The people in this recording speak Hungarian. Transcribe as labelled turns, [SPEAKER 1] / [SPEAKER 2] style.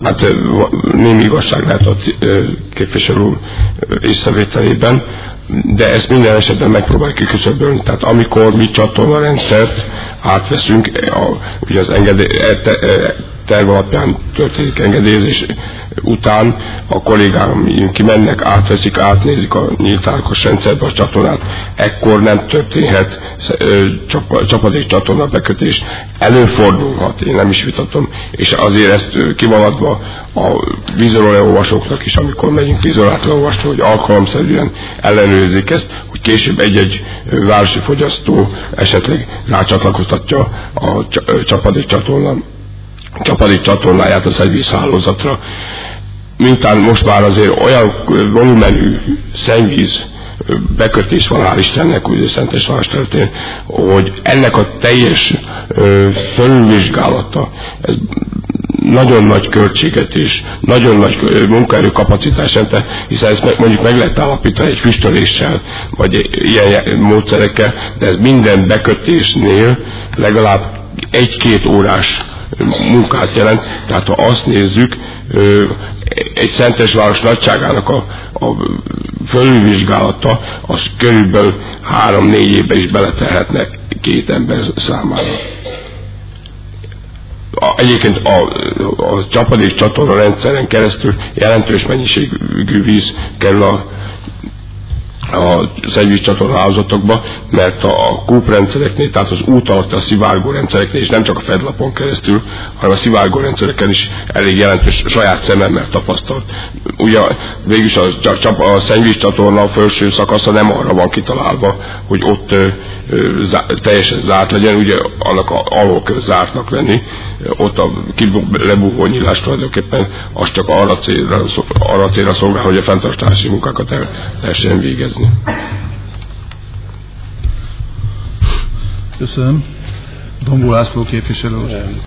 [SPEAKER 1] Hát némi igazság lehet a képviselő úr észrevételében, de ezt minden esetben megpróbáljuk kiküszöbölni. Tehát amikor mi csatornarendszert átveszünk, ugye az terv alapján történik engedélyezés után, a kollégám kimennek, átveszik, átnézik a nyíltárkos rendszerbe a csatornát, ekkor nem történhet csapadék csatorna bekötés. Előfordulhat, én nem is vitatom, és azért ezt kivaladva a vízolajolvasóknak is, amikor megyünk vízolajolvasni, hogy alkalomszerűen ellenőrzik ezt, hogy később egy-egy városi fogyasztó esetleg rácsatlakoztatja a csapadék csatornáját a szennyvízhálózatra. Miután most már azért olyan volumenű szennyvíz bekötés van, hál' Istennek, ugye Szentesváros területén, hogy ennek a teljes fölülvizsgálata, ez nagyon nagy költséget és nagyon nagy munkaerőkapacitás jelent, hiszen ezt mondjuk meg lehet állapítani egy füstöléssel, vagy ilyen módszerekkel, de ez minden bekötésnél legalább 1-2 órás munkát jelent. Tehát ha azt nézzük, egy Szentesváros nagyságának a fölülvizsgálata, az körülbelül 3-4 évben is beletelhetne 2 ember számára. Egyébként a csapadék csatorna rendszeren keresztül jelentős mennyiségű víz kerül a szennyvízcsatorna hálózatokba, mert a kúprendszereknél, tehát az út alatt a szivárgó rendszereknél, és nem csak a fedlapon keresztül, hanem a szivárgó rendszereken is elég jelentős saját szememmel tapasztalt. Ugye végülis a szennyvízcsatorna felső szakasza nem arra van kitalálva, hogy ott teljesen zárt legyen, ugye annak alól kell zártnak lenni, ott a lebúvó nyílás tulajdonképpen az csak arra célra szolgál, hogy a fenntartási munkákat el lehessen végezni.
[SPEAKER 2] Köszönöm. Dombó László képviselő.